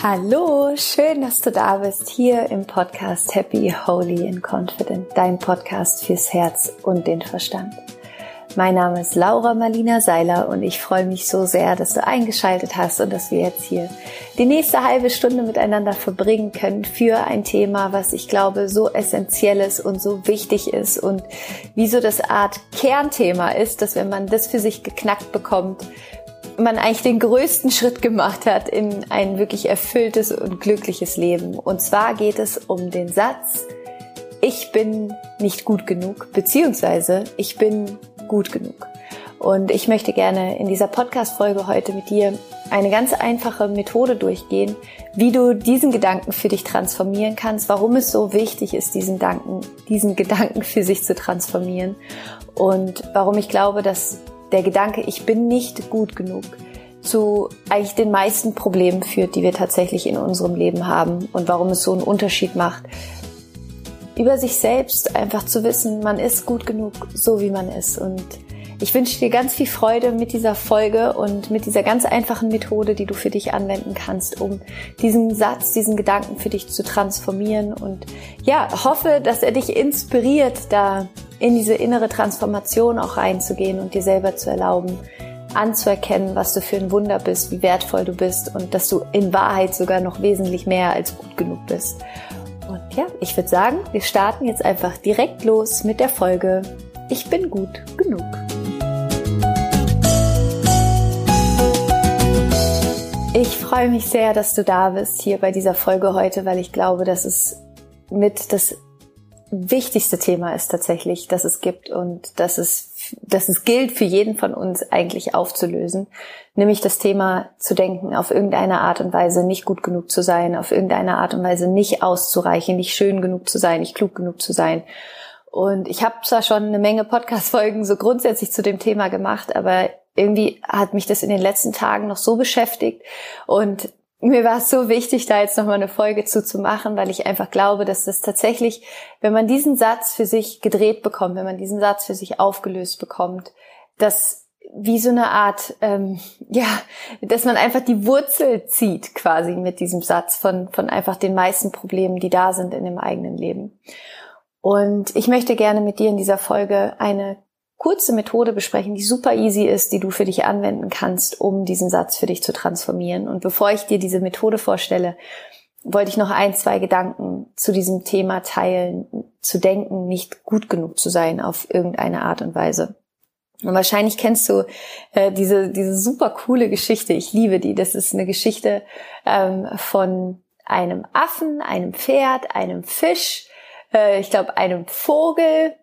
Hallo, schön, dass du da bist, hier im Podcast Happy, Holy and Confident, dein Podcast fürs Herz und den Verstand. Mein Name ist Laura Marlina Seiler und ich freue mich so sehr, dass du eingeschaltet hast und dass wir jetzt hier die nächste halbe Stunde miteinander verbringen können für ein Thema, was ich glaube so essentiell ist und so wichtig ist und wie so das Art Kernthema ist, dass wenn man das für sich geknackt bekommt, man eigentlich den größten Schritt gemacht hat in ein wirklich erfülltes und glückliches Leben. Und zwar geht es um den Satz, ich bin nicht gut genug, beziehungsweise ich bin gut genug. Und ich möchte gerne in dieser Podcast-Folge heute mit dir eine ganz einfache Methode durchgehen, wie du diesen Gedanken für dich transformieren kannst, warum es so wichtig ist, diesen Gedanken für sich zu transformieren und warum ich glaube, dass der Gedanke, ich bin nicht gut genug, zu eigentlich den meisten Problemen führt, die wir tatsächlich in unserem Leben haben und warum es so einen Unterschied macht, über sich selbst einfach zu wissen, man ist gut genug, so wie man ist. Und ich wünsche dir ganz viel Freude mit dieser Folge und mit dieser ganz einfachen Methode, die du für dich anwenden kannst, um diesen Satz, diesen Gedanken für dich zu transformieren. Und ja, hoffe, dass er dich inspiriert, da in diese innere Transformation auch reinzugehen und dir selber zu erlauben, anzuerkennen, was du für ein Wunder bist, wie wertvoll du bist und dass du in Wahrheit sogar noch wesentlich mehr als gut genug bist. Und ja, ich würde sagen, wir starten jetzt einfach direkt los mit der Folge Ich bin gut genug. Ich freue mich sehr, dass du da bist hier bei dieser Folge heute, weil ich glaube, dass es mit das wichtigste Thema ist tatsächlich, das es gibt und dass es gilt für jeden von uns eigentlich aufzulösen, nämlich das Thema zu denken, auf irgendeine Art und Weise nicht gut genug zu sein, auf irgendeine Art und Weise nicht auszureichen, nicht schön genug zu sein, nicht klug genug zu sein. Und ich habe zwar schon eine Menge Podcast-Folgen so grundsätzlich zu dem Thema gemacht, aber irgendwie hat mich das in den letzten Tagen noch so beschäftigt und mir war es so wichtig, da jetzt nochmal eine Folge zu machen, weil ich einfach glaube, dass das tatsächlich, wenn man diesen Satz für sich gedreht bekommt, wenn man diesen Satz für sich aufgelöst bekommt, dass wie so eine Art, dass man einfach die Wurzel zieht quasi mit diesem Satz von einfach den meisten Problemen, die da sind in dem eigenen Leben. Und ich möchte gerne mit dir in dieser Folge eine kurze Methode besprechen, die super easy ist, die du für dich anwenden kannst, um diesen Satz für dich zu transformieren. Und bevor ich dir diese Methode vorstelle, wollte ich noch 1-2 Gedanken zu diesem Thema teilen, zu denken, nicht gut genug zu sein auf irgendeine Art und Weise. Und wahrscheinlich kennst du diese super coole Geschichte, ich liebe die, das ist eine Geschichte von einem Affen, einem Pferd, einem Fisch, ich glaube einem Vogel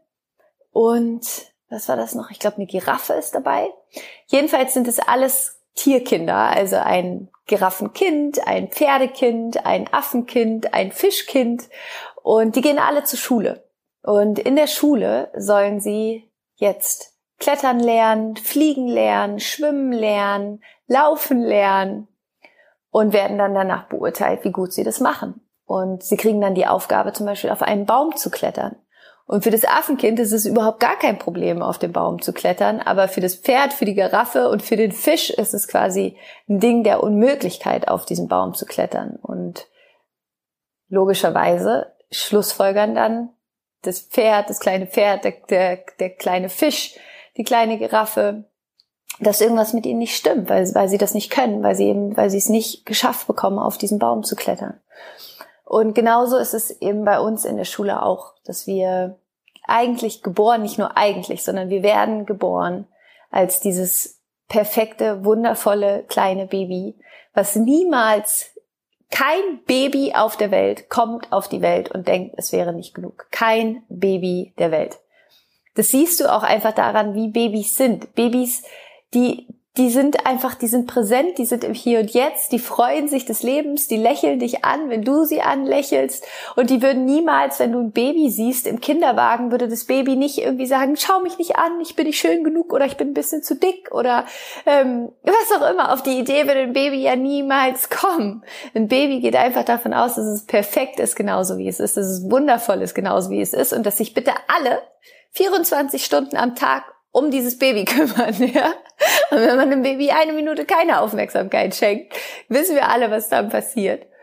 und was war das noch? Ich glaube, eine Giraffe ist dabei. Jedenfalls sind es alles Tierkinder, also ein Giraffenkind, ein Pferdekind, ein Affenkind, ein Fischkind und die gehen alle zur Schule. Und in der Schule sollen sie jetzt klettern lernen, fliegen lernen, schwimmen lernen, laufen lernen und werden dann danach beurteilt, wie gut sie das machen. Und sie kriegen dann die Aufgabe, zum Beispiel auf einen Baum zu klettern. Und für das Affenkind ist es überhaupt gar kein Problem, auf den Baum zu klettern. Aber für das Pferd, für die Giraffe und für den Fisch ist es quasi ein Ding der Unmöglichkeit, auf diesen Baum zu klettern. Und logischerweise schlussfolgern dann das Pferd, das kleine Pferd, der kleine Fisch, die kleine Giraffe, dass irgendwas mit ihnen nicht stimmt, weil sie das nicht können, weil sie es nicht geschafft bekommen, auf diesen Baum zu klettern. Und genauso ist es eben bei uns in der Schule auch, dass wir eigentlich geboren, nicht nur eigentlich, sondern wir werden geboren als dieses perfekte, wundervolle kleine Baby, was niemals, kein Baby auf der Welt kommt auf die Welt und denkt, es wäre nicht genug. Kein Baby der Welt. Das siehst du auch einfach daran, wie Babys sind. Babys, die sind präsent, die sind im Hier und Jetzt, die freuen sich des Lebens, die lächeln dich an, wenn du sie anlächelst und die würden niemals, wenn du ein Baby siehst im Kinderwagen, würde das Baby nicht irgendwie sagen, schau mich nicht an, ich bin nicht schön genug oder ich bin ein bisschen zu dick oder was auch immer. Auf die Idee würde ein Baby ja niemals kommen. Ein Baby geht einfach davon aus, dass es perfekt ist, genauso wie es ist, dass es wundervoll ist, genauso wie es ist und dass sich bitte alle 24 Stunden am Tag um dieses Baby kümmern, ja. Und wenn man dem Baby 1 Minute keine Aufmerksamkeit schenkt, wissen wir alle, was dann passiert.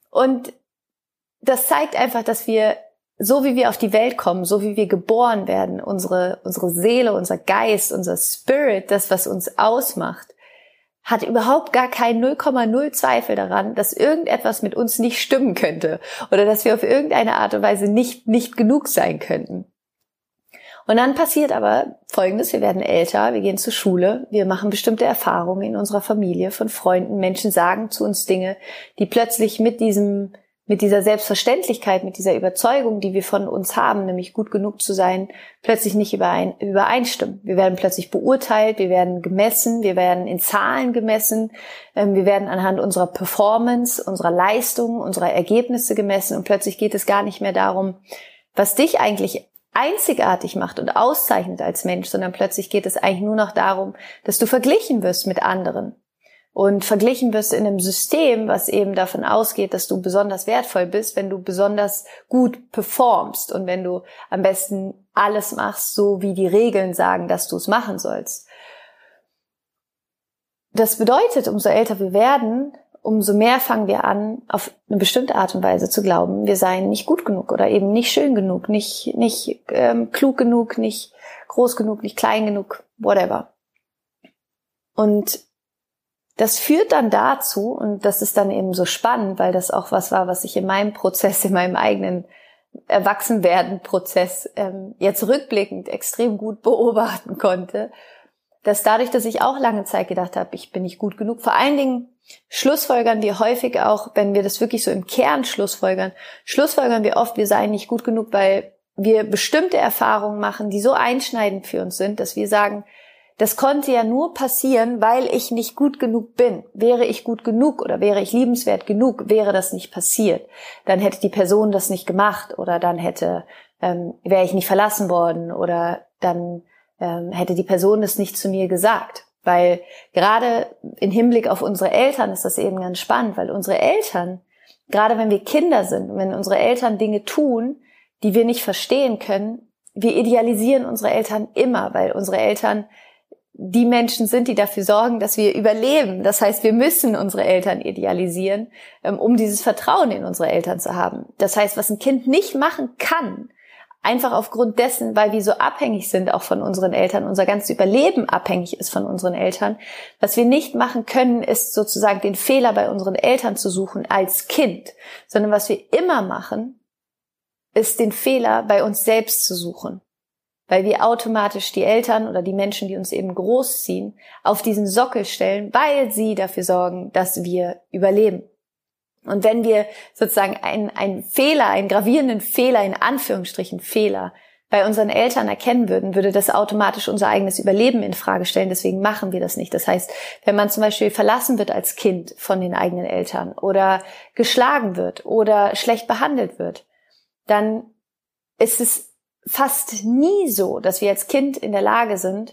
Und das zeigt einfach, dass wir, so wie wir auf die Welt kommen, so wie wir geboren werden, unsere Seele, unser Geist, unser Spirit, das, was uns ausmacht, hat überhaupt gar keinen 0,0 Zweifel daran, dass irgendetwas mit uns nicht stimmen könnte oder dass wir auf irgendeine Art und Weise nicht genug sein könnten. Und dann passiert aber Folgendes: Wir werden älter, wir gehen zur Schule, wir machen bestimmte Erfahrungen in unserer Familie, von Freunden. Menschen sagen zu uns Dinge, die plötzlich mit dieser Selbstverständlichkeit, mit dieser Überzeugung, die wir von uns haben, nämlich gut genug zu sein, plötzlich nicht übereinstimmen. Wir werden plötzlich beurteilt, wir werden gemessen, wir werden in Zahlen gemessen, wir werden anhand unserer Performance, unserer Leistung, unserer Ergebnisse gemessen, und plötzlich geht es gar nicht mehr darum, was dich eigentlich einzigartig macht und auszeichnet als Mensch, sondern plötzlich geht es eigentlich nur noch darum, dass du verglichen wirst mit anderen. Und verglichen wirst in einem System, was eben davon ausgeht, dass du besonders wertvoll bist, wenn du besonders gut performst und wenn du am besten alles machst, so wie die Regeln sagen, dass du es machen sollst. Das bedeutet, umso älter wir werden, umso mehr fangen wir an, auf eine bestimmte Art und Weise zu glauben, wir seien nicht gut genug oder eben nicht schön genug, nicht klug genug, nicht groß genug, nicht klein genug, whatever. Und das führt dann dazu, und das ist dann eben so spannend, weil das auch was war, was ich in meinem Prozess, in meinem eigenen Erwachsenwerden-Prozess jetzt rückblickend extrem gut beobachten konnte, dass dadurch, dass ich auch lange Zeit gedacht habe, ich bin nicht gut genug, vor allen Dingen schlussfolgern wir häufig auch, wenn wir das wirklich so im Kern schlussfolgern wir oft, wir seien nicht gut genug, weil wir bestimmte Erfahrungen machen, die so einschneidend für uns sind, dass wir sagen, das konnte ja nur passieren, weil ich nicht gut genug bin. Wäre ich gut genug oder wäre ich liebenswert genug, wäre das nicht passiert. Dann hätte die Person das nicht gemacht, oder dann wäre ich nicht verlassen worden, oder dann hätte die Person das nicht zu mir gesagt. Weil gerade im Hinblick auf unsere Eltern ist das eben ganz spannend, weil unsere Eltern, gerade wenn wir Kinder sind, wenn unsere Eltern Dinge tun, die wir nicht verstehen können, wir idealisieren unsere Eltern immer, weil unsere Eltern die Menschen sind, die dafür sorgen, dass wir überleben. Das heißt, wir müssen unsere Eltern idealisieren, um dieses Vertrauen in unsere Eltern zu haben. Das heißt, was ein Kind nicht machen kann, einfach aufgrund dessen, weil wir so abhängig sind auch von unseren Eltern, unser ganzes Überleben abhängig ist von unseren Eltern, was wir nicht machen können, ist sozusagen den Fehler bei unseren Eltern zu suchen als Kind, sondern was wir immer machen, ist den Fehler bei uns selbst zu suchen. Weil wir automatisch die Eltern oder die Menschen, die uns eben großziehen, auf diesen Sockel stellen, weil sie dafür sorgen, dass wir überleben. Und wenn wir sozusagen einen Fehler, einen gravierenden Fehler, in Anführungsstrichen Fehler, bei unseren Eltern erkennen würden, würde das automatisch unser eigenes Überleben in Frage stellen. Deswegen machen wir das nicht. Das heißt, wenn man zum Beispiel verlassen wird als Kind von den eigenen Eltern oder geschlagen wird oder schlecht behandelt wird, dann ist es fast nie so, dass wir als Kind in der Lage sind,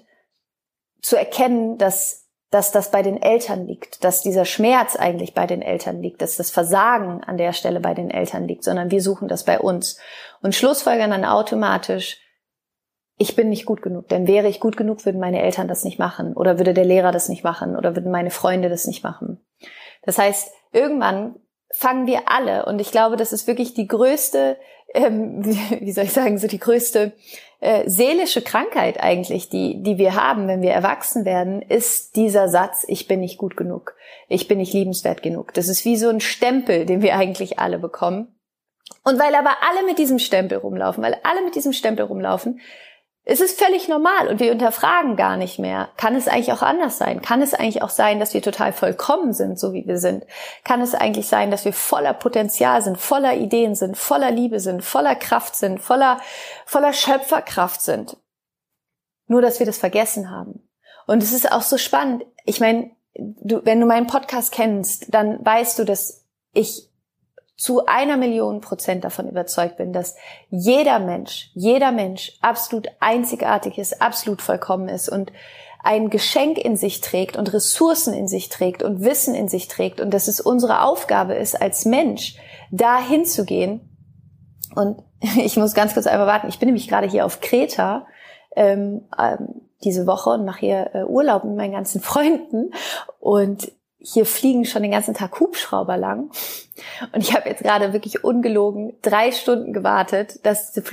zu erkennen, dass das bei den Eltern liegt, dass dieser Schmerz eigentlich bei den Eltern liegt, dass das Versagen an der Stelle bei den Eltern liegt, sondern wir suchen das bei uns und schlussfolgern dann automatisch, ich bin nicht gut genug, denn wäre ich gut genug, würden meine Eltern das nicht machen oder würde der Lehrer das nicht machen oder würden meine Freunde das nicht machen. Das heißt, irgendwann fangen wir alle, und ich glaube, das ist wirklich die größte, die größte seelische Krankheit eigentlich, die wir haben, wenn wir erwachsen werden, ist dieser Satz, ich bin nicht gut genug, ich bin nicht liebenswert genug. Das ist wie so ein Stempel, den wir eigentlich alle bekommen. Und weil aber alle mit diesem Stempel rumlaufen, ist es völlig normal und wir hinterfragen gar nicht mehr. Kann es eigentlich auch anders sein? Kann es eigentlich auch sein, dass wir total vollkommen sind, so wie wir sind? Kann es eigentlich sein, dass wir voller Potenzial sind, voller Ideen sind, voller Liebe sind, voller Kraft sind, voller Schöpferkraft sind? Nur, dass wir das vergessen haben. Und es ist auch so spannend. Ich meine, wenn du meinen Podcast kennst, dann weißt du, dass ich zu 1.000.000% davon überzeugt bin, dass jeder Mensch absolut einzigartig ist, absolut vollkommen ist und ein Geschenk in sich trägt und Ressourcen in sich trägt und Wissen in sich trägt und dass es unsere Aufgabe ist, als Mensch da hinzugehen. Und ich muss ganz kurz einmal warten, ich bin nämlich gerade hier auf Kreta diese Woche und mache hier Urlaub mit meinen ganzen Freunden und hier fliegen schon den ganzen Tag Hubschrauber lang. Und ich habe jetzt gerade wirklich ungelogen 3 Stunden gewartet, dass die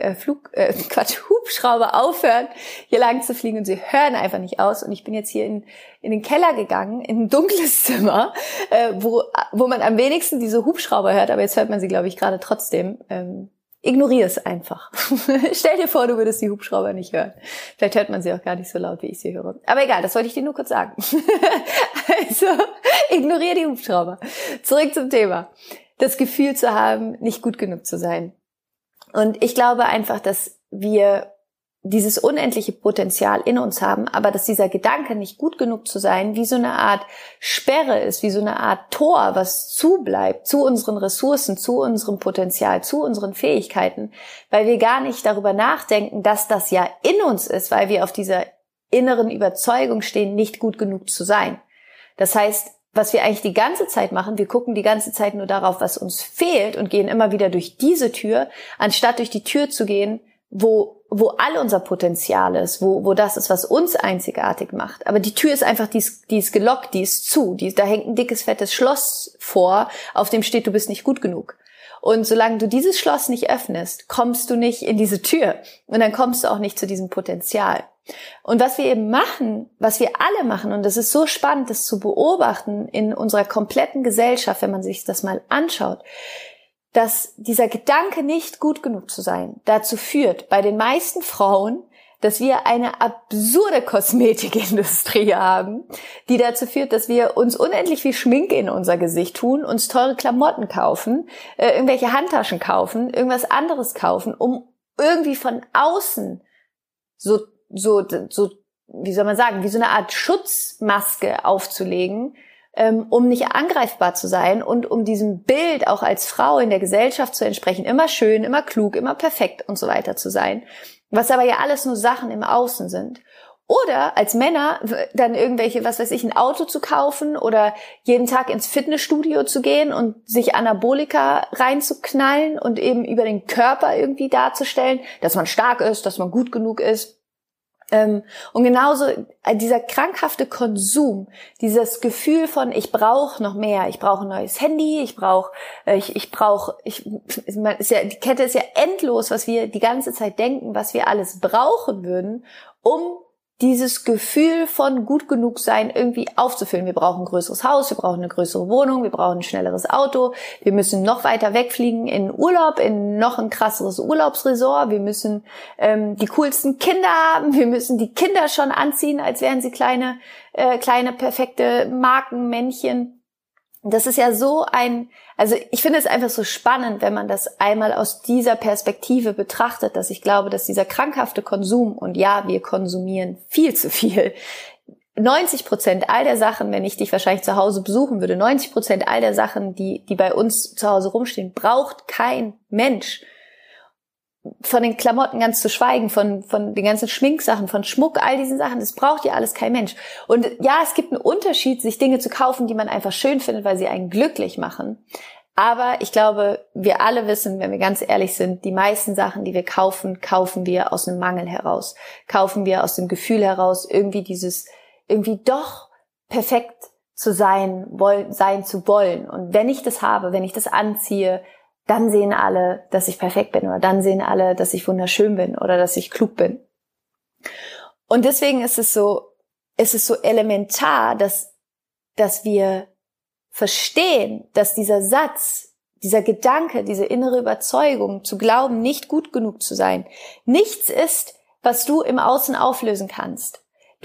Hubschrauber aufhören, hier lang zu fliegen, und sie hören einfach nicht aus. Und ich bin jetzt hier in den Keller gegangen, in ein dunkles Zimmer, wo man am wenigsten diese Hubschrauber hört, aber jetzt hört man sie, glaube ich, gerade trotzdem. Ignoriere es einfach. Stell dir vor, du würdest die Hubschrauber nicht hören. Vielleicht hört man sie auch gar nicht so laut, wie ich sie höre. Aber egal, das wollte ich dir nur kurz sagen. Also, ignoriere die Hubschrauber. Zurück zum Thema. Das Gefühl zu haben, nicht gut genug zu sein. Und ich glaube einfach, dass wir dieses unendliche Potenzial in uns haben, aber dass dieser Gedanke, nicht gut genug zu sein, wie so eine Art Sperre ist, wie so eine Art Tor, was zubleibt zu unseren Ressourcen, zu unserem Potenzial, zu unseren Fähigkeiten, weil wir gar nicht darüber nachdenken, dass das ja in uns ist, weil wir auf dieser inneren Überzeugung stehen, nicht gut genug zu sein. Das heißt, was wir eigentlich die ganze Zeit machen, wir gucken die ganze Zeit nur darauf, was uns fehlt, und gehen immer wieder durch diese Tür, anstatt durch die Tür zu gehen, wo all unser Potenzial ist, wo das ist, was uns einzigartig macht. Aber die Tür ist einfach, die ist gelockt, die ist zu, da hängt ein dickes, fettes Schloss vor, auf dem steht, du bist nicht gut genug. Und solange du dieses Schloss nicht öffnest, kommst du nicht in diese Tür. Und dann kommst du auch nicht zu diesem Potenzial. Und was wir eben machen, was wir alle machen, und das ist so spannend, das zu beobachten in unserer kompletten Gesellschaft, wenn man sich das mal anschaut, dass dieser Gedanke, nicht gut genug zu sein, dazu führt, bei den meisten Frauen, dass wir eine absurde Kosmetikindustrie haben, die dazu führt, dass wir uns unendlich viel Schminke in unser Gesicht tun, uns teure Klamotten kaufen, irgendwelche Handtaschen kaufen, irgendwas anderes kaufen, um irgendwie von außen so, wie soll man sagen, wie so eine Art Schutzmaske aufzulegen, um nicht angreifbar zu sein und um diesem Bild auch als Frau in der Gesellschaft zu entsprechen, immer schön, immer klug, immer perfekt und so weiter zu sein, was aber ja alles nur Sachen im Außen sind. Oder als Männer dann irgendwelche, was weiß ich, ein Auto zu kaufen oder jeden Tag ins Fitnessstudio zu gehen und sich Anabolika reinzuknallen und eben über den Körper irgendwie darzustellen, dass man stark ist, dass man gut genug ist. Und genauso dieser krankhafte Konsum, dieses Gefühl von, ich brauche noch mehr, ich brauche ein neues Handy, die Kette ist ja endlos, was wir die ganze Zeit denken, was wir alles brauchen würden, um dieses Gefühl von gut genug sein irgendwie aufzufüllen. Wir brauchen ein größeres Haus, wir brauchen eine größere Wohnung, wir brauchen ein schnelleres Auto, wir müssen noch weiter wegfliegen in Urlaub, in noch ein krasseres Urlaubsresort, wir müssen die coolsten Kinder haben, wir müssen die Kinder schon anziehen, als wären sie kleine perfekte Markenmännchen. Das ist ja also ich finde es einfach so spannend, wenn man das einmal aus dieser Perspektive betrachtet, dass ich glaube, dass dieser krankhafte Konsum, und ja, wir konsumieren viel zu viel, 90% all der Sachen, wenn ich dich wahrscheinlich zu Hause besuchen würde, 90% all der Sachen, die bei uns zu Hause rumstehen, braucht kein Mensch. Von den Klamotten ganz zu schweigen, von den ganzen Schminksachen, von Schmuck, all diesen Sachen, das braucht ja alles kein Mensch. Und ja, es gibt einen Unterschied, sich Dinge zu kaufen, die man einfach schön findet, weil sie einen glücklich machen. Aber ich glaube, wir alle wissen, wenn wir ganz ehrlich sind, die meisten Sachen, die wir kaufen, kaufen wir aus einem Mangel heraus. Kaufen wir aus dem Gefühl heraus, irgendwie doch perfekt zu sein zu wollen. Und wenn ich das habe, wenn ich das anziehe, dann sehen alle, dass ich perfekt bin, oder dann sehen alle, dass ich wunderschön bin oder dass ich klug bin. Und deswegen ist es so elementar, dass wir verstehen, dass dieser Satz, dieser Gedanke, diese innere Überzeugung, zu glauben, nicht gut genug zu sein, nichts ist, was du im Außen auflösen kannst.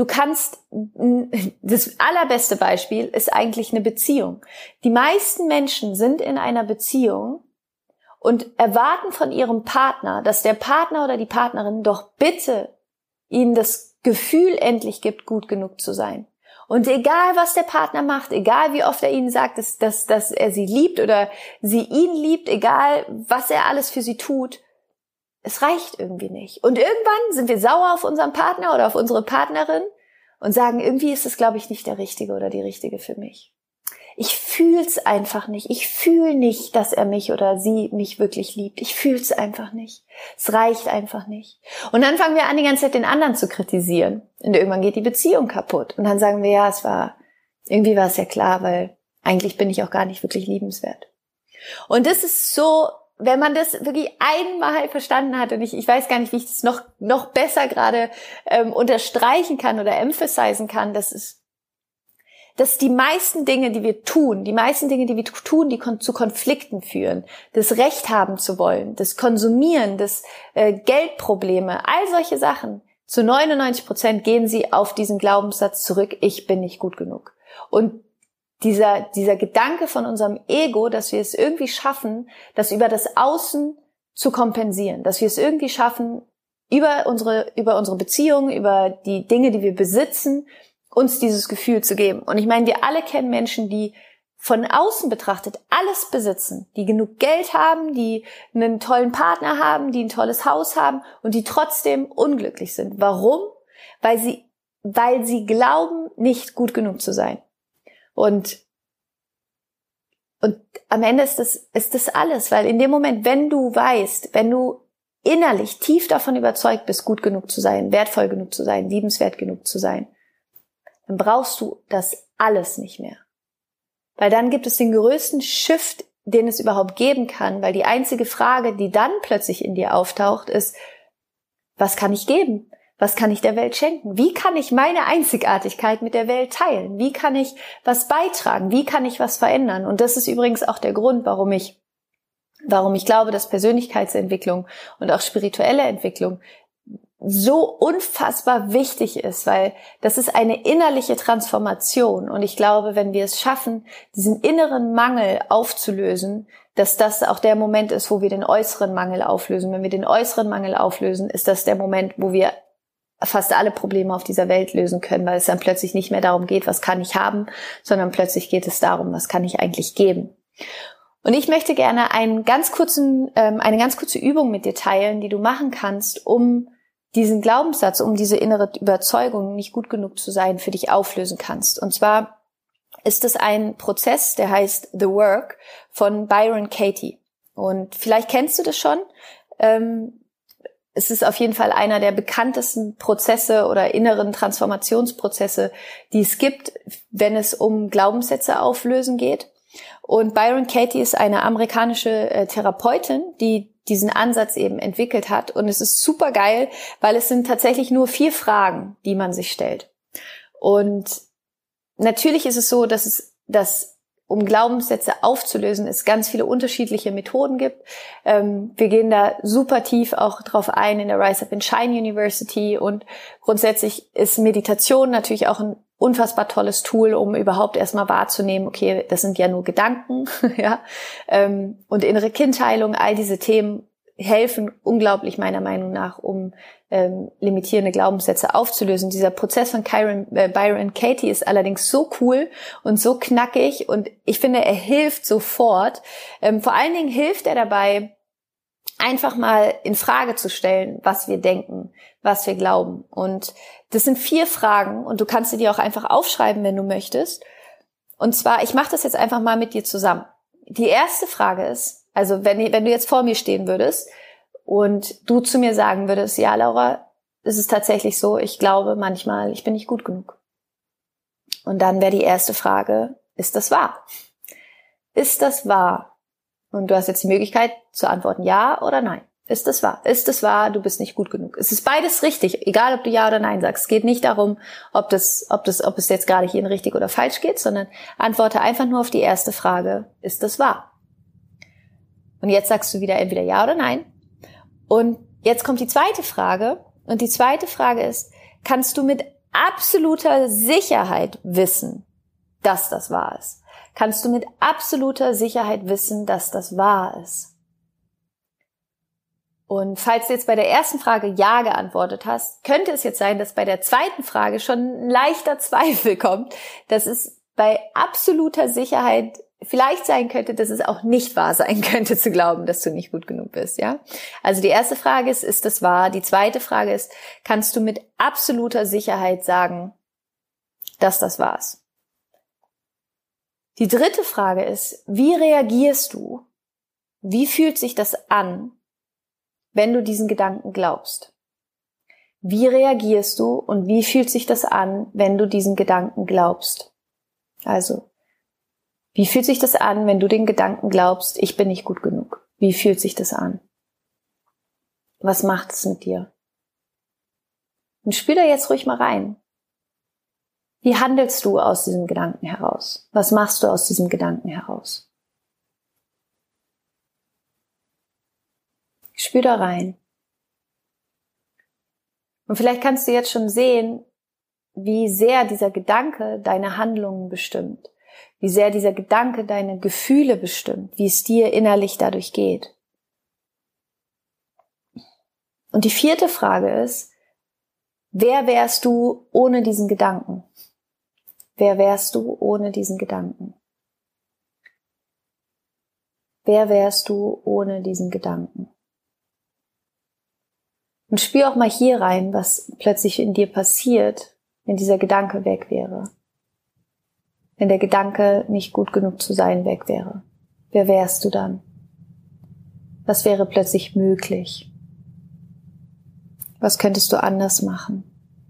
Das allerbeste Beispiel ist eigentlich eine Beziehung. Die meisten Menschen sind in einer Beziehung und erwarten von ihrem Partner, dass der Partner oder die Partnerin doch bitte ihnen das Gefühl endlich gibt, gut genug zu sein. Und egal, was der Partner macht, egal wie oft er ihnen sagt, dass er sie liebt oder sie ihn liebt, egal was er alles für sie tut, es reicht irgendwie nicht. Und irgendwann sind wir sauer auf unseren Partner oder auf unsere Partnerin und sagen, irgendwie ist es, glaube ich, nicht der Richtige oder die Richtige für mich. Ich fühl's einfach nicht. Ich fühle nicht, dass er mich oder sie mich wirklich liebt. Ich fühl's einfach nicht. Es reicht einfach nicht. Und dann fangen wir an, die ganze Zeit den anderen zu kritisieren. Und irgendwann geht die Beziehung kaputt. Und dann sagen wir, ja, es war irgendwie war es ja klar, weil eigentlich bin ich auch gar nicht wirklich liebenswert. Und das ist so, wenn man das wirklich einmal verstanden hat, und ich weiß gar nicht, wie ich das noch besser gerade unterstreichen kann oder emphasisen kann, dass die meisten Dinge, die wir tun, die zu Konflikten führen, das Recht haben zu wollen, das Konsumieren, das Geldprobleme, all solche Sachen, zu 99% gehen sie auf diesen Glaubenssatz zurück, ich bin nicht gut genug. Und dieser Gedanke von unserem Ego, dass wir es irgendwie schaffen, das über das Außen zu kompensieren, dass wir es irgendwie schaffen, über unsere Beziehungen, über die Dinge, die wir besitzen, uns dieses Gefühl zu geben. Und ich meine, wir alle kennen Menschen, die von außen betrachtet alles besitzen, die genug Geld haben, die einen tollen Partner haben, die ein tolles Haus haben und die trotzdem unglücklich sind. Warum? Weil sie glauben, nicht gut genug zu sein. Und am Ende ist das alles, weil in dem Moment, wenn du innerlich tief davon überzeugt bist, gut genug zu sein, wertvoll genug zu sein, liebenswert genug zu sein, dann brauchst du das alles nicht mehr. Weil dann gibt es den größten Shift, den es überhaupt geben kann, weil die einzige Frage, die dann plötzlich in dir auftaucht, ist, was kann ich geben? Was kann ich der Welt schenken? Wie kann ich meine Einzigartigkeit mit der Welt teilen? Wie kann ich was beitragen? Wie kann ich was verändern? Und das ist übrigens auch der Grund, warum ich glaube, dass Persönlichkeitsentwicklung und auch spirituelle Entwicklung so unfassbar wichtig ist, weil das ist eine innerliche Transformation. Und ich glaube, wenn wir es schaffen, diesen inneren Mangel aufzulösen, dass das auch der Moment ist, wo wir den äußeren Mangel auflösen. Wenn wir den äußeren Mangel auflösen, ist das der Moment, wo wir fast alle Probleme auf dieser Welt lösen können, weil es dann plötzlich nicht mehr darum geht, was kann ich haben, sondern plötzlich geht es darum, was kann ich eigentlich geben. Und ich möchte gerne eine ganz kurze Übung mit dir teilen, die du machen kannst, um diesen Glaubenssatz, um diese innere Überzeugung, nicht gut genug zu sein, für dich auflösen kannst. Und zwar ist es ein Prozess, der heißt The Work von Byron Katie. Und vielleicht kennst du das schon. Es ist auf jeden Fall einer der bekanntesten Prozesse oder inneren Transformationsprozesse, die es gibt, wenn es um Glaubenssätze auflösen geht. Und Byron Katie ist eine amerikanische Therapeutin, die diesen Ansatz eben entwickelt hat. Und es ist super geil, weil es sind tatsächlich nur 4 Fragen, die man sich stellt. Und natürlich ist es so, dass um Glaubenssätze aufzulösen, es ganz viele unterschiedliche Methoden gibt. Wir gehen da super tief auch drauf ein in der Rise Up and Shine University, und grundsätzlich ist Meditation natürlich auch ein unfassbar tolles Tool, um überhaupt erstmal wahrzunehmen, okay, das sind ja nur Gedanken, ja, und innere Kindheilung, all diese Themen helfen unglaublich meiner Meinung nach, um limitierende Glaubenssätze aufzulösen. Dieser Prozess von Byron Katie ist allerdings so cool und so knackig, und ich finde, er hilft sofort. Vor allen Dingen hilft er dabei, einfach mal in Frage zu stellen, was wir denken, was wir glauben. Und das sind 4 Fragen, und du kannst sie dir auch einfach aufschreiben, wenn du möchtest. Und zwar, ich mache das jetzt einfach mal mit dir zusammen. Die erste Frage ist, also wenn du jetzt vor mir stehen würdest und du zu mir sagen würdest, ja Laura, es ist tatsächlich so, ich glaube manchmal, ich bin nicht gut genug. Und dann wäre die erste Frage, ist das wahr? Ist das wahr? Und du hast jetzt die Möglichkeit zu antworten, ja oder nein. Ist das wahr? Ist es wahr, du bist nicht gut genug? Es ist beides richtig, egal ob du ja oder nein sagst. Es geht nicht darum, ob es jetzt gerade hier in richtig oder falsch geht, sondern antworte einfach nur auf die erste Frage, ist das wahr? Und jetzt sagst du wieder entweder ja oder nein. Und jetzt kommt die zweite Frage. Und die zweite Frage ist, kannst du mit absoluter Sicherheit wissen, dass das wahr ist? Kannst du mit absoluter Sicherheit wissen, dass das wahr ist? Und falls du jetzt bei der ersten Frage ja geantwortet hast, könnte es jetzt sein, dass bei der zweiten Frage schon ein leichter Zweifel kommt, dass es bei absoluter Sicherheit vielleicht sein könnte, dass es auch nicht wahr sein könnte, zu glauben, dass du nicht gut genug bist, ja? Also die erste Frage ist das wahr? Die zweite Frage ist, kannst du mit absoluter Sicherheit sagen, dass das wahr ist? Die dritte Frage ist, wie reagierst du? Wie fühlt sich das an, wenn du diesen Gedanken glaubst? Wie reagierst du und wie fühlt sich das an, wenn du diesen Gedanken glaubst? Also, wie fühlt sich das an, wenn du den Gedanken glaubst, ich bin nicht gut genug? Wie fühlt sich das an? Was macht es mit dir? Und spür da jetzt ruhig mal rein. Wie handelst du aus diesem Gedanken heraus? Was machst du aus diesem Gedanken heraus? Spür da rein. Und vielleicht kannst du jetzt schon sehen, wie sehr dieser Gedanke deine Handlungen bestimmt, wie sehr dieser Gedanke deine Gefühle bestimmt, wie es dir innerlich dadurch geht. Und die 4. Frage ist, wer wärst du ohne diesen Gedanken? Wer wärst du ohne diesen Gedanken? Wer wärst du ohne diesen Gedanken? Und spür auch mal hier rein, was plötzlich in dir passiert, wenn dieser Gedanke weg wäre. Wenn der Gedanke, nicht gut genug zu sein, weg wäre. Wer wärst du dann? Was wäre plötzlich möglich? Was könntest du anders machen?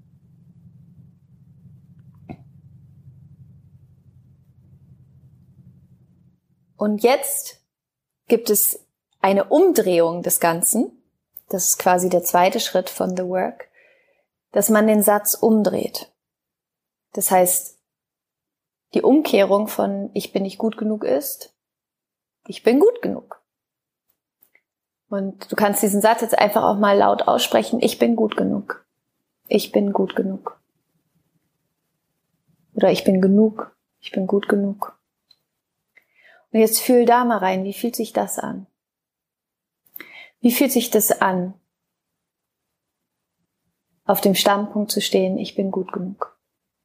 Und jetzt gibt es eine Umdrehung des Ganzen. Das ist quasi der 2. Schritt von The Work, dass man den Satz umdreht. Das heißt, die Umkehrung von ich bin nicht gut genug ist, ich bin gut genug. Und du kannst diesen Satz jetzt einfach auch mal laut aussprechen, ich bin gut genug. Ich bin gut genug. Oder ich bin genug, ich bin gut genug. Und jetzt fühl da mal rein, wie fühlt sich das an? Wie fühlt sich das an, auf dem Standpunkt zu stehen, ich bin gut genug?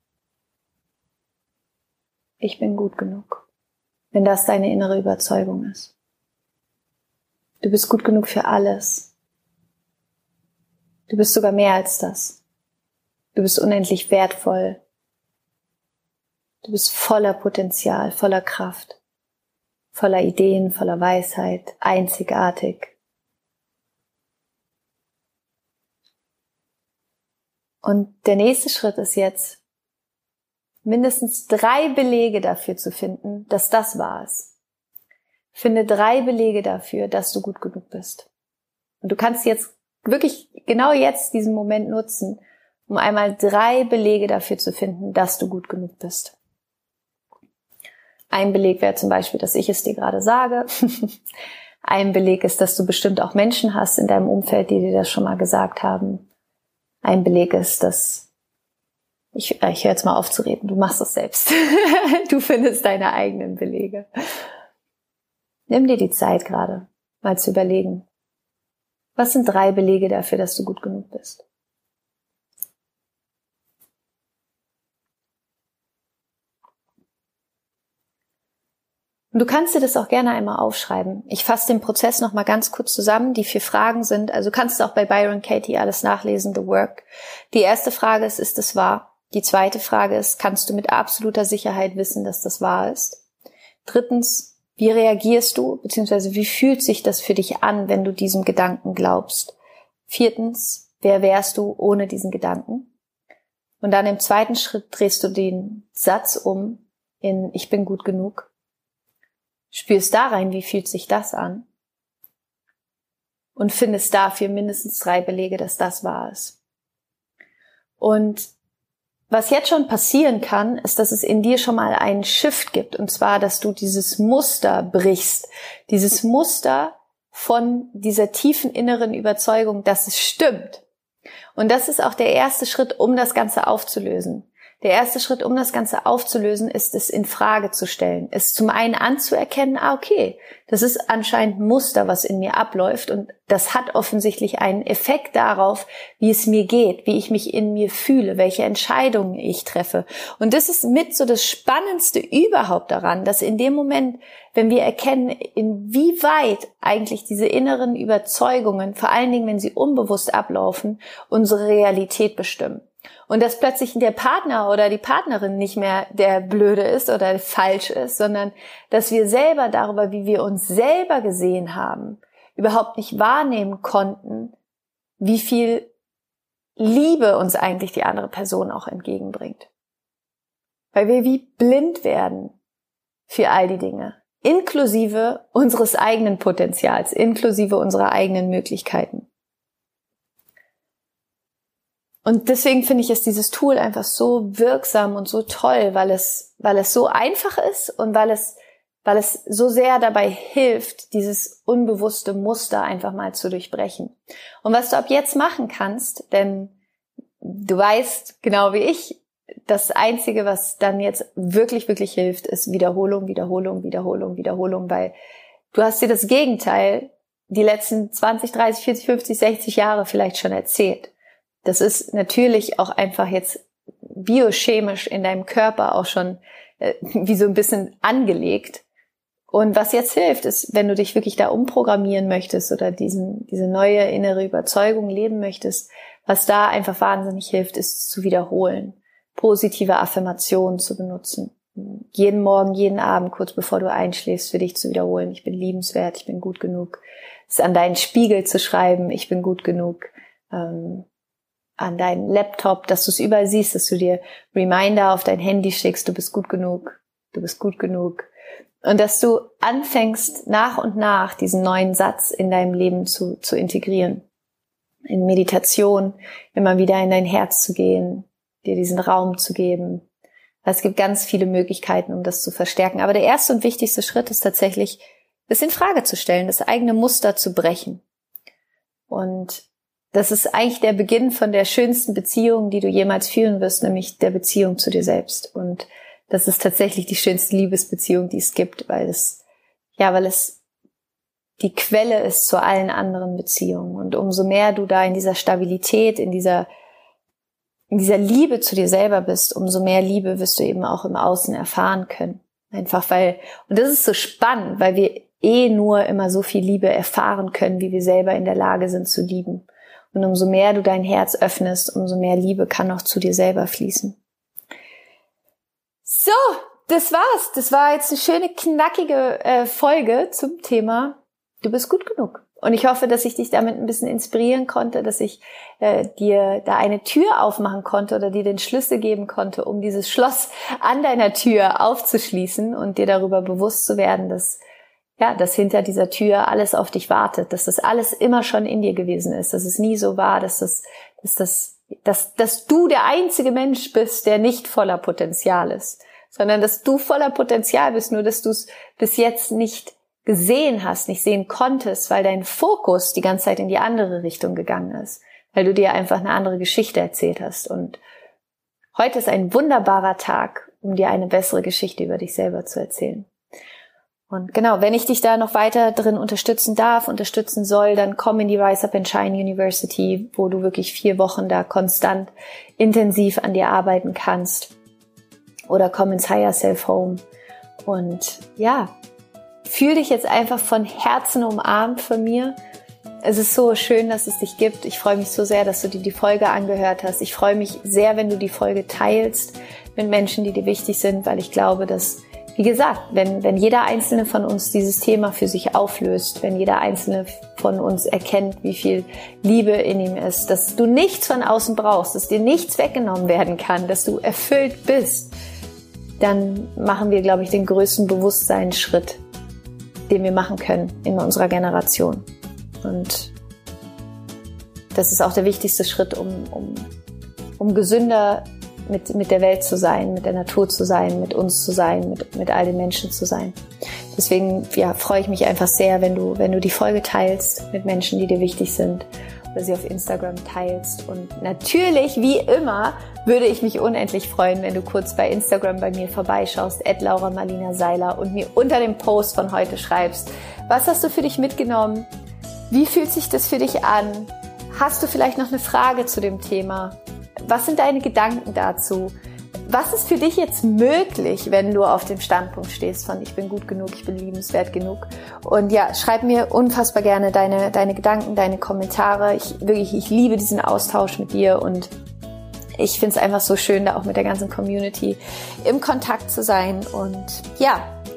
Ich bin gut genug, wenn das deine innere Überzeugung ist. Du bist gut genug für alles. Du bist sogar mehr als das. Du bist unendlich wertvoll. Du bist voller Potenzial, voller Kraft, voller Ideen, voller Weisheit, einzigartig. Und der nächste Schritt ist jetzt, mindestens 3 Belege dafür zu finden, dass das wahr ist. Finde 3 Belege dafür, dass du gut genug bist. Und du kannst jetzt wirklich genau jetzt diesen Moment nutzen, um einmal 3 Belege dafür zu finden, dass du gut genug bist. Ein Beleg wäre zum Beispiel, dass ich es dir gerade sage. Ein Beleg ist, dass du bestimmt auch Menschen hast in deinem Umfeld, die dir das schon mal gesagt haben. Ein Beleg ist, dass ich höre jetzt mal auf zu reden, du machst das selbst. Du findest deine eigenen Belege. Nimm dir die Zeit gerade, mal zu überlegen. Was sind 3 Belege dafür, dass du gut genug bist? Und du kannst dir das auch gerne einmal aufschreiben. Ich fasse den Prozess noch mal ganz kurz zusammen. Die 4 Fragen sind, also kannst du auch bei Byron Katie alles nachlesen, The Work. Die erste Frage ist es wahr? Die zweite Frage ist, kannst du mit absoluter Sicherheit wissen, dass das wahr ist? Drittens, wie reagierst du, beziehungsweise wie fühlt sich das für dich an, wenn du diesem Gedanken glaubst? Viertens, wer wärst du ohne diesen Gedanken? Und dann im zweiten Schritt drehst du den Satz um in ich bin gut genug. Spürst da rein, wie fühlt sich das an? Und findest dafür mindestens 3 Belege, dass das wahr ist. Und was jetzt schon passieren kann, ist, dass es in dir schon mal einen Shift gibt. Und zwar, dass du dieses Muster brichst. Dieses Muster von dieser tiefen inneren Überzeugung, dass es stimmt. Und das ist auch der erste Schritt, um das Ganze aufzulösen. Der erste Schritt, um das Ganze aufzulösen, ist es in Frage zu stellen. Es zum einen anzuerkennen, okay, das ist anscheinend ein Muster, was in mir abläuft und das hat offensichtlich einen Effekt darauf, wie es mir geht, wie ich mich in mir fühle, welche Entscheidungen ich treffe. Und das ist mit so das Spannendste überhaupt daran, dass in dem Moment, wenn wir erkennen, inwieweit eigentlich diese inneren Überzeugungen, vor allen Dingen, wenn sie unbewusst ablaufen, unsere Realität bestimmen. Und dass plötzlich der Partner oder die Partnerin nicht mehr der Blöde ist oder falsch ist, sondern dass wir selber darüber, wie wir uns selber gesehen haben, überhaupt nicht wahrnehmen konnten, wie viel Liebe uns eigentlich die andere Person auch entgegenbringt. weil wir wie blind werden für all die Dinge, inklusive unseres eigenen Potenzials, inklusive unserer eigenen Möglichkeiten. Und deswegen finde ich dieses Tool einfach so wirksam und so toll, weil es so einfach ist und weil es so sehr dabei hilft, dieses unbewusste Muster einfach mal zu durchbrechen. Und was du ab jetzt machen kannst, denn du weißt genau wie ich, das Einzige, was dann jetzt wirklich, wirklich hilft, ist Wiederholung, Wiederholung, Wiederholung, Wiederholung, weil du hast dir das Gegenteil die letzten 20, 30, 40, 50, 60 Jahre vielleicht schon erzählt. Das ist natürlich auch einfach jetzt biochemisch in deinem Körper auch schon wie so ein bisschen angelegt. Und was jetzt hilft, ist, wenn du dich wirklich da umprogrammieren möchtest oder diese neue innere Überzeugung leben möchtest, was da einfach wahnsinnig hilft, ist zu wiederholen, positive Affirmationen zu benutzen. Jeden Morgen, jeden Abend, kurz bevor du einschläfst, für dich zu wiederholen, ich bin liebenswert, ich bin gut genug. Es an deinen Spiegel zu schreiben, ich bin gut genug. An deinen Laptop, dass du es überall siehst, dass du dir Reminder auf dein Handy schickst, du bist gut genug, du bist gut genug. Und dass du anfängst, nach und nach diesen neuen Satz in deinem Leben zu integrieren. In Meditation, immer wieder in dein Herz zu gehen, dir diesen Raum zu geben. Es gibt ganz viele Möglichkeiten, um das zu verstärken. Aber der erste und wichtigste Schritt ist tatsächlich, das in Frage zu stellen, das eigene Muster zu brechen. Und das ist eigentlich der Beginn von der schönsten Beziehung, die du jemals führen wirst, nämlich der Beziehung zu dir selbst. Und das ist tatsächlich die schönste Liebesbeziehung, die es gibt, weil es die Quelle ist zu allen anderen Beziehungen. Und umso mehr du da in dieser Stabilität, in dieser Liebe zu dir selber bist, umso mehr Liebe wirst du eben auch im Außen erfahren können. Einfach und das ist so spannend, weil wir nur immer so viel Liebe erfahren können, wie wir selber in der Lage sind zu lieben. Und umso mehr du dein Herz öffnest, umso mehr Liebe kann auch zu dir selber fließen. So, das war's. Das war jetzt eine schöne, knackige Folge zum Thema Du bist gut genug. Und ich hoffe, dass ich dich damit ein bisschen inspirieren konnte, dass ich dir da eine Tür aufmachen konnte oder dir den Schlüssel geben konnte, um dieses Schloss an deiner Tür aufzuschließen und dir darüber bewusst zu werden, dass hinter dieser Tür alles auf dich wartet, dass das alles immer schon in dir gewesen ist, dass es nie so war, dass du der einzige Mensch bist, der nicht voller Potenzial ist, sondern dass du voller Potenzial bist, nur dass du es bis jetzt nicht gesehen hast, nicht sehen konntest, weil dein Fokus die ganze Zeit in die andere Richtung gegangen ist, weil du dir einfach eine andere Geschichte erzählt hast. Und heute ist ein wunderbarer Tag, um dir eine bessere Geschichte über dich selber zu erzählen. Und genau, wenn ich dich da noch weiter drin unterstützen soll, dann komm in die Rise Up and Shine University, wo du wirklich 4 Wochen da konstant intensiv an dir arbeiten kannst. Oder komm ins Higher Self Home. Und ja, fühl dich jetzt einfach von Herzen umarmt von mir. Es ist so schön, dass es dich gibt. Ich freue mich so sehr, dass du dir die Folge angehört hast. Ich freue mich sehr, wenn du die Folge teilst mit Menschen, die dir wichtig sind, weil ich glaube, dass, wie gesagt, wenn jeder Einzelne von uns dieses Thema für sich auflöst, wenn jeder Einzelne von uns erkennt, wie viel Liebe in ihm ist, dass du nichts von außen brauchst, dass dir nichts weggenommen werden kann, dass du erfüllt bist, dann machen wir, glaube ich, den größten Bewusstseinsschritt, den wir machen können in unserer Generation. Und das ist auch der wichtigste Schritt, um gesünder mit der Welt zu sein, mit der Natur zu sein, mit uns zu sein, mit all den Menschen zu sein. Deswegen freue ich mich einfach sehr, wenn du die Folge teilst mit Menschen, die dir wichtig sind, oder sie auf Instagram teilst. Und natürlich, wie immer, würde ich mich unendlich freuen, wenn du kurz bei Instagram bei mir vorbeischaust, @LauraMarlina-Seiler, und mir unter dem Post von heute schreibst, was hast du für dich mitgenommen? Wie fühlt sich das für dich an? Hast du vielleicht noch eine Frage zu dem Thema? Was sind deine Gedanken dazu? Was ist für dich jetzt möglich, wenn du auf dem Standpunkt stehst von ich bin gut genug, ich bin liebenswert genug? Und ja, schreib mir unfassbar gerne deine Gedanken, deine Kommentare. Ich liebe diesen Austausch mit dir und ich finde es einfach so schön, da auch mit der ganzen Community im Kontakt zu sein. Und ja,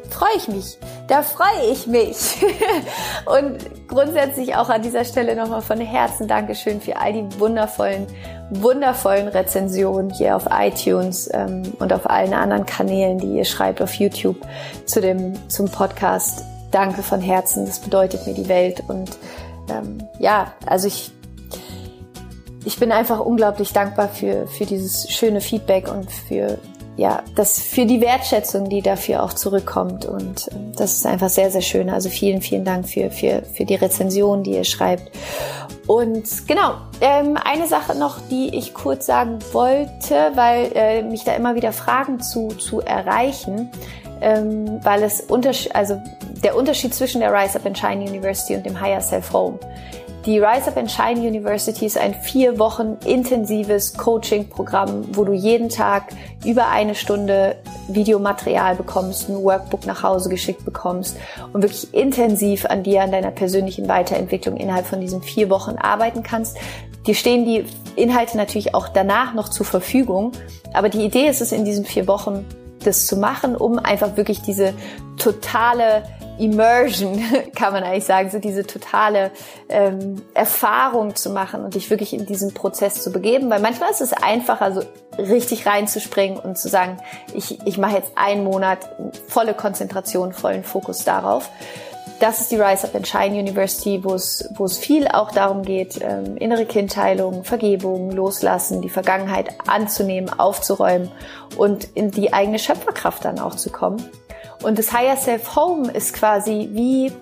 freue ich mich. Und grundsätzlich auch an dieser Stelle nochmal von Herzen Dankeschön für all die wundervollen Rezensionen hier auf iTunes und auf allen anderen Kanälen, die ihr schreibt auf YouTube zum Podcast. Danke von Herzen, das bedeutet mir die Welt. Und also ich bin einfach unglaublich dankbar für dieses schöne Feedback und für die Wertschätzung, die dafür auch zurückkommt. Und das ist einfach sehr, sehr schön. Also vielen, vielen Dank für die Rezension, die ihr schreibt. Und genau, eine Sache noch, die ich kurz sagen wollte, weil mich da immer wieder Fragen zu erreichen, weil der Unterschied zwischen der Rise Up and Shine University und dem Higher Self Home. Die Rise Up and Shine University ist ein 4 Wochen intensives Coaching-Programm, wo du jeden Tag über 1 Stunde Videomaterial bekommst, ein Workbook nach Hause geschickt bekommst und wirklich intensiv an dir, an deiner persönlichen Weiterentwicklung innerhalb von diesen 4 Wochen arbeiten kannst. Dir stehen die Inhalte natürlich auch danach noch zur Verfügung, aber die Idee ist es, in diesen 4 Wochen das zu machen, um einfach wirklich diese totale Immersion, kann man eigentlich sagen, so diese totale Erfahrung zu machen und dich wirklich in diesen Prozess zu begeben, weil manchmal ist es einfacher, so richtig reinzuspringen und zu sagen, ich mache jetzt 1 Monat volle Konzentration, vollen Fokus darauf. Das ist die Rise Up and Shine University, wo es viel auch darum geht, innere Kindheilung, Vergebung, Loslassen, die Vergangenheit anzunehmen, aufzuräumen und in die eigene Schöpferkraft dann auch zu kommen. Und das Higher Self Home ist quasi wie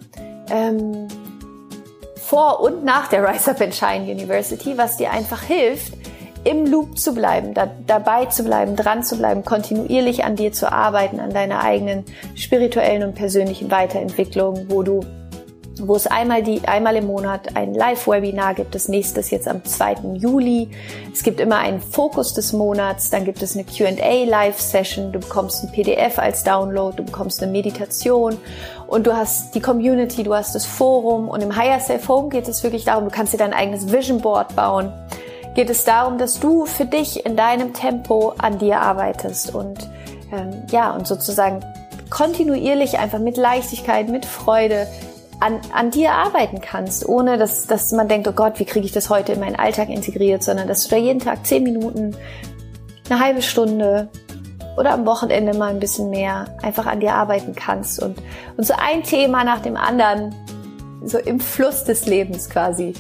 vor und nach der Rise Up and Shine University, was dir einfach hilft, im Loop zu bleiben, dabei zu bleiben, dran zu bleiben, kontinuierlich an dir zu arbeiten, an deiner eigenen spirituellen und persönlichen Weiterentwicklung, wo es einmal im Monat ein Live-Webinar gibt. Das nächste ist jetzt am 2. Juli. Es gibt immer einen Fokus des Monats, dann gibt es eine Q&A-Live-Session, du bekommst ein PDF als Download, du bekommst eine Meditation und du hast die Community, du hast das Forum und im Higher Self Home geht es wirklich darum, du kannst dir dein eigenes Vision Board bauen. Geht es darum, dass du für dich in deinem Tempo an dir arbeitest und sozusagen kontinuierlich einfach mit Leichtigkeit, mit Freude an dir arbeiten kannst, ohne dass man denkt, oh Gott, wie kriege ich das heute in meinen Alltag integriert, sondern dass du da jeden Tag 10 Minuten, eine halbe Stunde oder am Wochenende mal ein bisschen mehr einfach an dir arbeiten kannst und so ein Thema nach dem anderen so im Fluss des Lebens quasi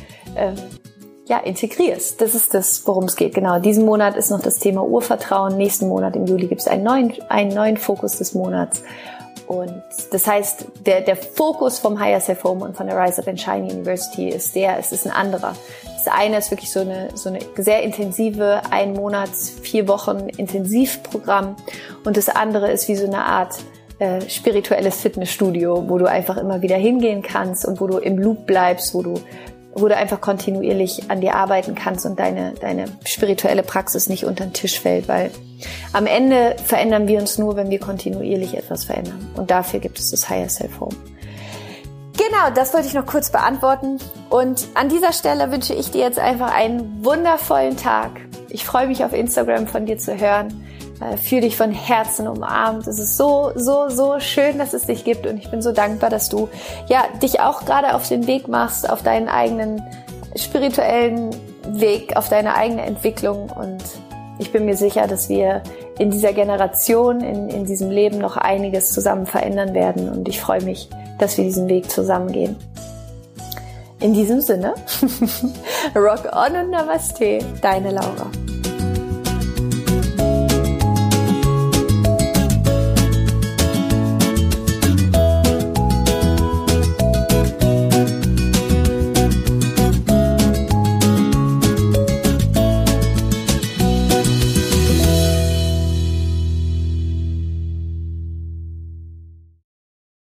integrierst. Das ist das, worum es geht. Genau, diesen Monat ist noch das Thema Urvertrauen. Nächsten Monat im Juli gibt es einen neuen Fokus des Monats. Und das heißt, der Fokus vom Higher Self Home und von der Rise Up and Shine University es ist ein anderer. Das eine ist wirklich so eine sehr intensive 1 Monats, 4 Wochen Intensivprogramm und das andere ist wie so eine Art spirituelles Fitnessstudio, wo du einfach immer wieder hingehen kannst und wo du im Loop bleibst, wo du einfach kontinuierlich an dir arbeiten kannst und deine spirituelle Praxis nicht unter den Tisch fällt, weil am Ende verändern wir uns nur, wenn wir kontinuierlich etwas verändern. Und dafür gibt es das Higher Self Home. Genau, das wollte ich noch kurz beantworten. Und an dieser Stelle wünsche ich dir jetzt einfach einen wundervollen Tag. Ich freue mich auf Instagram von dir zu hören. Fühl dich von Herzen umarmt. Es ist so, so, so schön, dass es dich gibt und ich bin so dankbar, dass du dich auch gerade auf den Weg machst, auf deinen eigenen spirituellen Weg, auf deine eigene Entwicklung und ich bin mir sicher, dass wir in dieser Generation, in diesem Leben noch einiges zusammen verändern werden und ich freue mich, dass wir diesen Weg zusammen gehen. In diesem Sinne, Rock on und Namaste, deine Laura.